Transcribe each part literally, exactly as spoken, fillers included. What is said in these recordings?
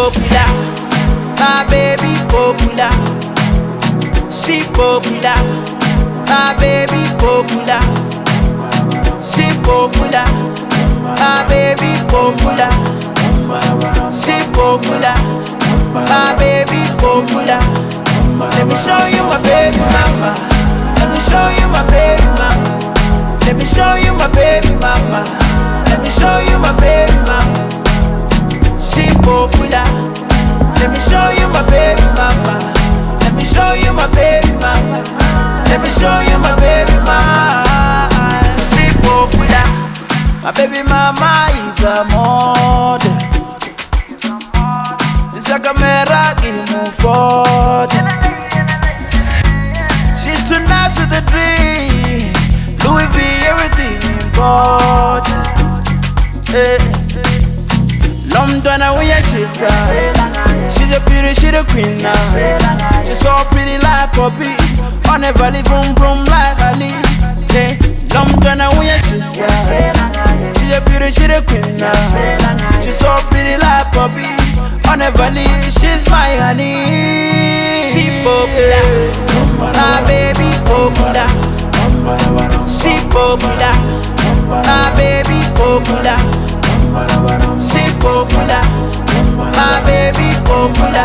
popular, my baby popular. She popular, my baby popular. She popular, my baby popular. She popular, my baby popular. Let me show you my baby mama. Let me show you my baby mama. Let me show you my baby mama. Let me show you my baby mama. She popular. Let me show you my baby mama. Let me show you my baby mama. Let me show you my baby mama. She popular. My baby mama is a model. This a camera in move forward. She's too nice with the dream. Louis V, everything important. Hey. London, where she's at. She's a beauty, she's a queen now. She's so pretty like Poppy. On a valley, vroom vroom like Ali. Hey. London, where she's at. She's a beauty, she's a queen now. She's so pretty like Poppy. On a valley, she's my honey. She popular, my baby popular. She popular, my baby popular. She popular, my baby popular.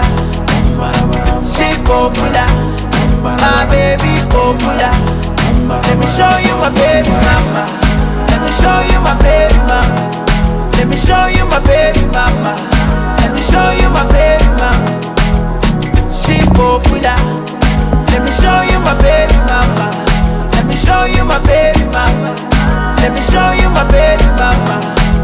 She popular, my baby popular. Let me show you my baby mama. Let me show you my baby mama. Let me show you my baby mama. Let me show you my baby mama. She popular. Let me show you my baby mama. Let me show you my baby mama. Let me show you my baby mama.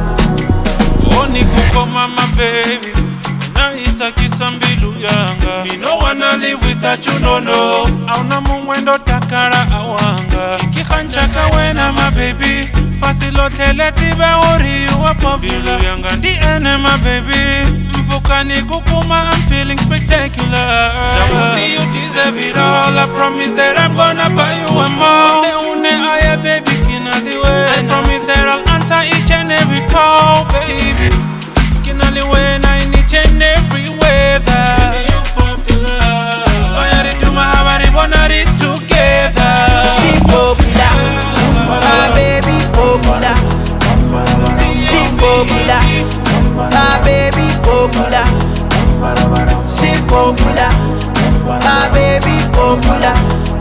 Oni kuko mama baby. Na itaki sambilu yanga. Me no wanna live without you no no. Auna mumwendo takara awanga. Ikikanchaka wena my baby. Fasilo tele tibe ori you a popular. Yanga di ene my baby. Mfukani kukuma I'm feeling spectacular. Jabuli you deserve it all. I promise that I'm gonna buy you a more. The one I baby kina the way. I promise that I'll answer each and every call, baby. Kina the way in each and every weather. You popular. I had to do my habari bonari together. She popular, my baby popular. She popular, my baby popular. She popular, my baby popular.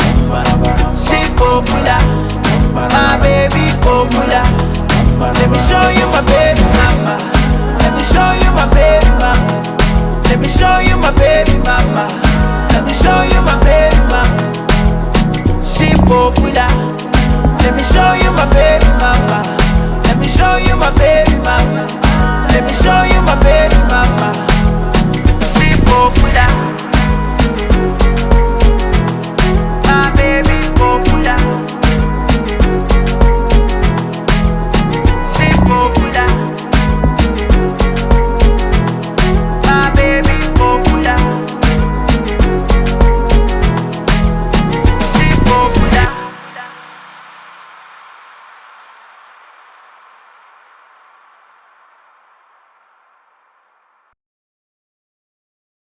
She popular, my baby popular. Let me show you my baby mama. Let me show you my baby mama. Let me show you my baby mama. Let me show you my baby mama. She popular. Let me show you my baby mama. Let me show you my baby mama. Let me show you